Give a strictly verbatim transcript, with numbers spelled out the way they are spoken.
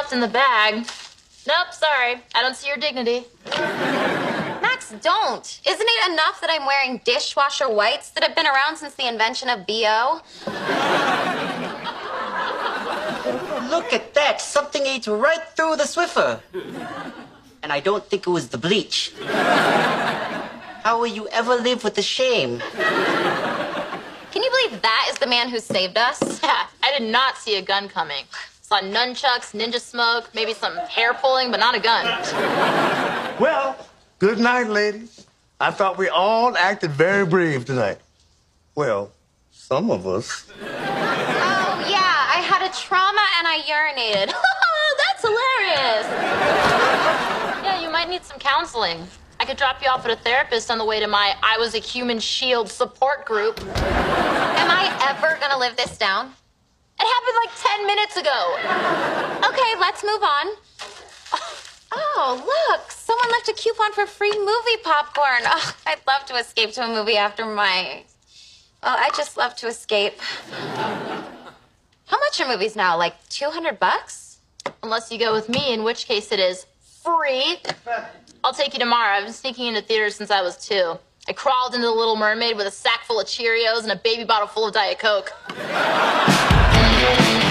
left in the bag. Nope, sorry. I don't see your dignity. Max, don't. Isn't it enough that I'm wearing dishwasher whites that have been around since the invention of B O? Look at that. Something ate right through the Swiffer. And I don't think it was the bleach. How will you ever live with the shame? Can you believe that is the man who saved us? Yeah, I did not see a gun coming. Saw nunchucks, ninja smoke, maybe some hair pulling, but not a gun. Well, good night, ladies. I thought we all acted very brave tonight. Well, some of us. Oh, yeah, I had a trauma and I urinated. That's hilarious. Yeah, you might need some counseling. I could drop you off at a therapist on the way to my I Was a Human Shield support group. Am I ever gonna live this down? It happened like ten minutes ago. Okay, let's move on. Oh, look, someone left a coupon for free movie popcorn. Oh, I'd love to escape to a movie after my... Oh, I just love to escape. How much are movies now? Like two hundred bucks? Unless you go with me, in which case it is free. I'll take you tomorrow. I've been sneaking into theaters since I was two. I crawled into The Little Mermaid with a sack full of Cheerios and a baby bottle full of Diet Coke.